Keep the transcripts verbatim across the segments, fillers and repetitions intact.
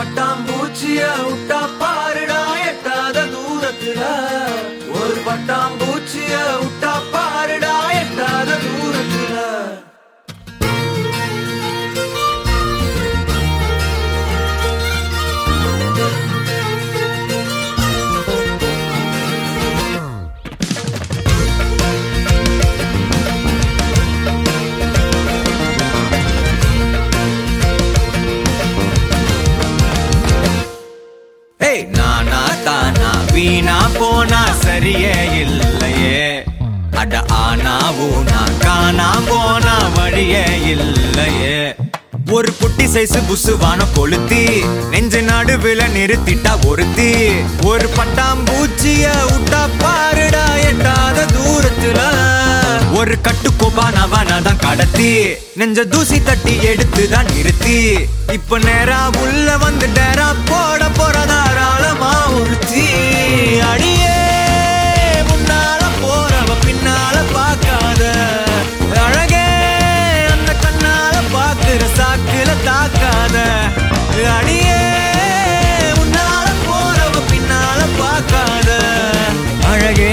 பட்டாம்பூச்சிய விட்டா பாருடா எட்டாத தூரத்துல. ஒரு பட்டாம்பூச்சிய விட்டா பாருடா எட்டாத தூரத்துல. நானா தானா வீணா போனா சரியே இல்லையே. அட ஆனா ஊனா காணா போனா வழியே இல்லையே. ஒரு குட்டி சைஸ் புசுவான கொளுத்தி நெஞ்ச நடுவில நிறுத்திட்டா ஒருத்தி. ஒரு பட்டாம்பூச்சிய விட்டா பாருடா எட்டாத தூரத்துல. ஒரு கட்டுக்கோபானவனதான் கடத்தி நெஞ்ச தூசி தட்டி எடுத்துதான் நிறுத்தி. இப்ப நேரா உள்ள வந்து டேரா போட போறதாராளமா உறுத்தி. அடியே முன்னால போறவ பின்னால பாக்காத அழகே அந்த கண்ணால பாக்குற சாக்குல தாக்காத. அடியே முன்னால போறவ பின்னால பாக்காத அழகே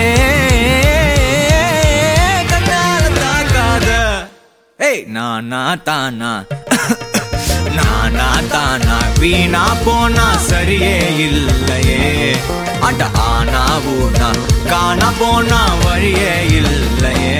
நானா தானா நானா தானா வீணா போனா சரியே இல்லையே. அட ஆனா ஊனா காணா போனா வழியே இல்லையே.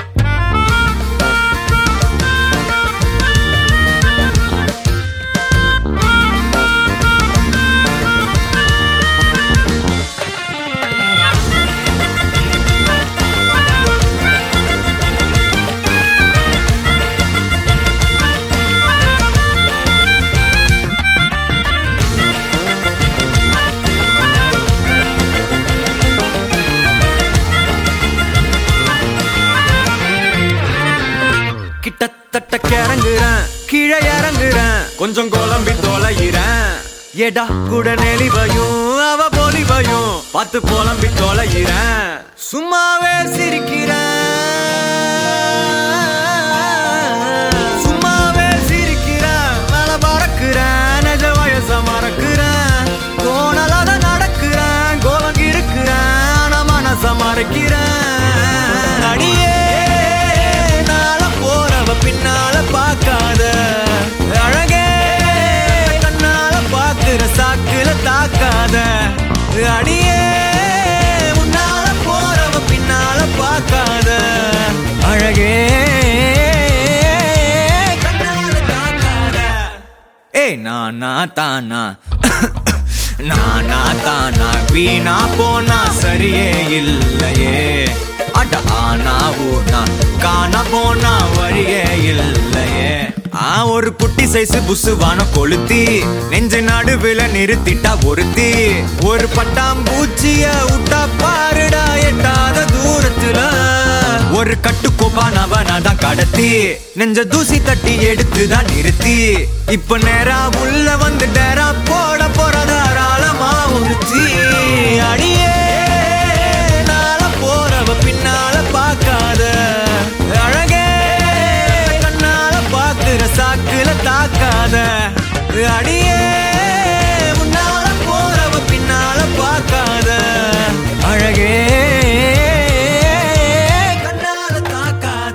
கிட்டத்தட்ட கிறங்குறேன் கீழே இறங்குறேன் கொஞ்சம் குழம்பி தொலைகிறேன். எடா கூட நெளிவையும் அவ பொலிவையும் பார்த்து புலம்பி தொலைகிறேன். சும்மாவே சிரிக்கிறேன் சும்மாவே சிரிக்கிறேன். மேல பறக்குறேன் நெஜ வயச மறக்குறேன். கோணலாத நடக்கிறேன் கோலங்கி இருக்கிறேன் ஆனா மனச மறைக்கிறேன். அடியே பின்னால பாக்காத அழகே கண்ணால பாக்குற சாக்குல தாக்காத. அடியே முன்னால போறவ பின்னால பாக்காத அழகே கண்ணால தாக்காத. ஏ நானா தானா நானா தானா வீணா போனா சரியே இல்லையே. அட ஆனா ஊனா காணா போனா வழியே இல்லையே. ஆ ஒரு குட்டி சைஸ் புசுவான கொளுத்தி நெஞ்ச நடுவில நிறுத்திட்டா ஒருத்தி. ஒரு பட்டாம்பூச்சிய விட்டா பாருடா எட்டாத தூரத்துல. ஒரு கட்டுக்கோபானவனதான் கடத்தி நெஞ்ச தூசி தட்டி எடுத்துதான் நிறுத்தி. இப்ப நேரா உள்ள வந்து டேரா போட போறதாராளமா உறுத்தி. அடியே நாள போறவ பின்னால பாக்காத அழகே கண்ணால பாக்குற சாக்குல தாக்காத. அடியே முன்னால போறவ பின்னால பாக்காத அழகே கண்ணால தாக்காத.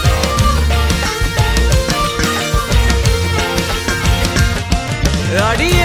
அடி